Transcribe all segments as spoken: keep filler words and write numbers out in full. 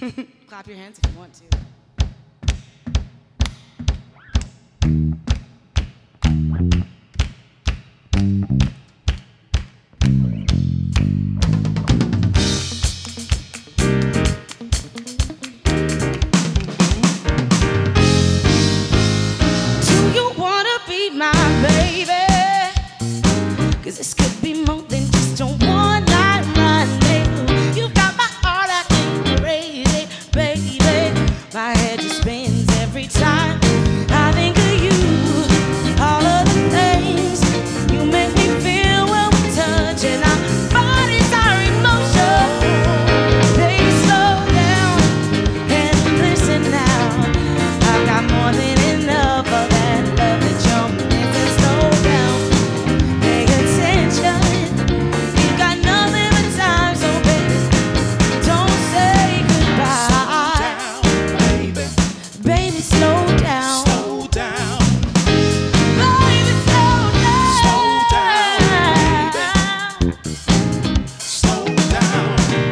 Clap your hands if you want to. Do you wanna be my baby? 'Cause this could be more than just a one night rendezvous. You've got my heart acting crazy, baby. My head just spins every time I think of you. All of the things you make me feel when we touch, and our bodies are emotion. Baby, slow down and listen now. I've got more than enough of that love that you're missing. Slow down, pay attention. You've got nothing but time, so baby, don't say goodbye. Baby, Baby, slow down. slow down. Baby, slow down. Slow down, Slow down.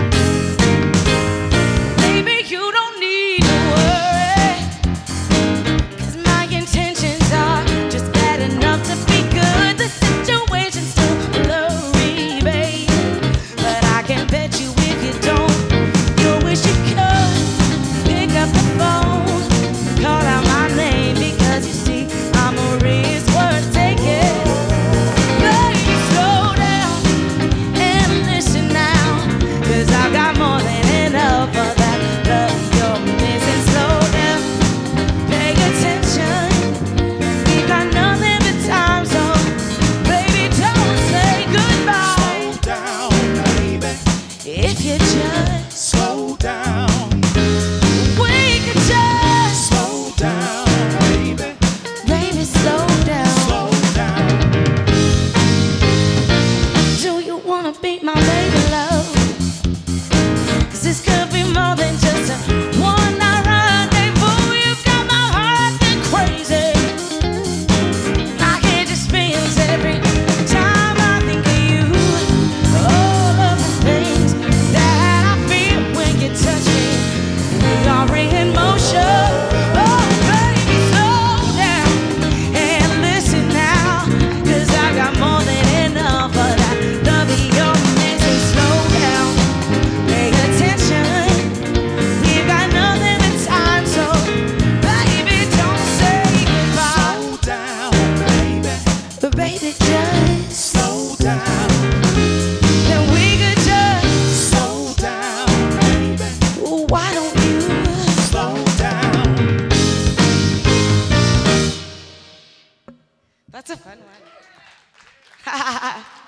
Baby, you don't need to worry, 'cause my intentions are just bad enough to be good. The situation's too blurry, babe, but I can bet you if you don't, you'll wish you could pick up the phone, call out my name, because you see I'm a risk worth taking. Baby, slow down and listen now, 'cause I've got more than enough of that love you're missing. Slow down, pay attention. We've got nothing but time, so baby, don't say goodbye. Slow down, baby. If you just, Slow down. we could just, Slow down, baby. baby, slow down. Slow down. Do you wanna be my baby love? 'Cause this could be more than just a one night rendezvous. You've got my heart acting crazy. My head just spins every time I think of you. All of the things that I feel when you touch me, we are in motion. Oh, baby, slow down and listen now, 'cause I got more than enough of that love you're missing. Slow down, pay attention. We've got nothing but time, so baby, don't say goodbye. Slow down, baby. But baby, just Slow down. then we could just, Slow down, baby. ooh, why don't you? Slow down. That's a fun one.